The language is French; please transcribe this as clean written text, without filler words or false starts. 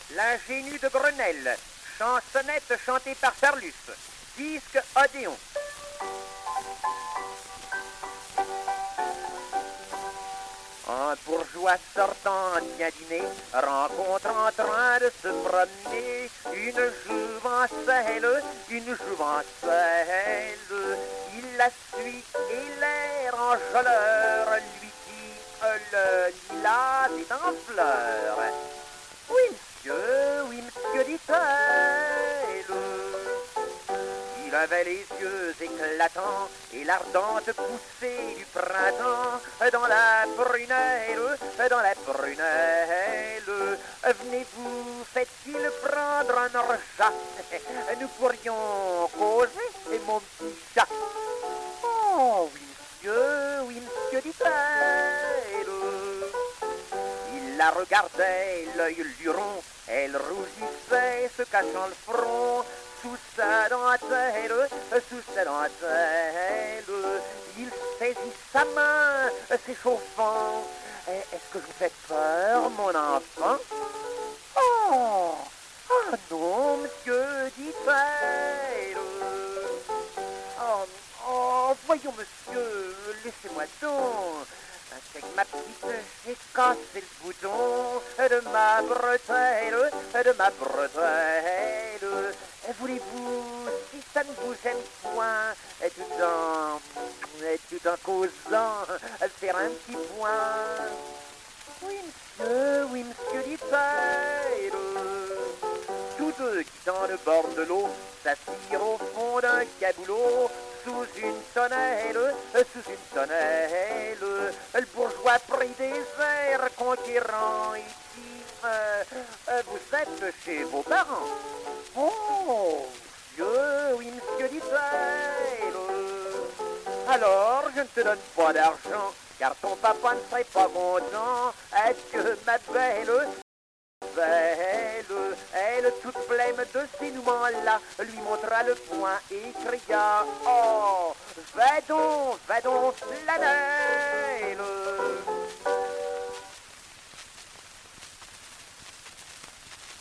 L'ingénu de Grenelle, chansonnette chantée par Sarlus, disque Odéon. Un bourgeois sortant bien dîner rencontre en train de se promener une jouvencelle, une jouvencelle. Il la suit et l'air enjôleur lui dit le lilas est en fleurs. Oui monsieur, dit-elle. Il avait les yeux éclatants et l'ardente poussée du printemps dans la prunelle, dans la prunelle. Venez-vous, fait-il prendre un orgeat? Nous pourrions causer, mon petit chat. Oh, oui, monsieur, dit-elle. Il la regardait, l'œil luron, elle rougissait, se cachant le front. Sous sa dentelle, il saisit sa main, s'échauffant. Est-ce que je vous fais peur, mon enfant? Oh non, monsieur, dit-elle. Voyons, monsieur, laissez-moi donc. Avec ma petite, j'ai cassé le bouton de ma bretelle, Voulez-vous, si ça ne vous gêne point, tout en causant, faire un petit point? Oui, monsieur, dit-elle. Tous deux, quittant le bord de l'eau, s'assirent au fond d'un caboulot, sous une tonnelle. Le bourgeois prit des airs conquérants et dit vous êtes chez vos parents? Oh, monsieur, dit-elle. Alors, je ne te donne pas d'argent, car ton papa ne serait pas content. Adieu, ma belle. Elle, toute blême de ce dénouement-là, lui montra le poing et cria: oh, va donc, flanelle.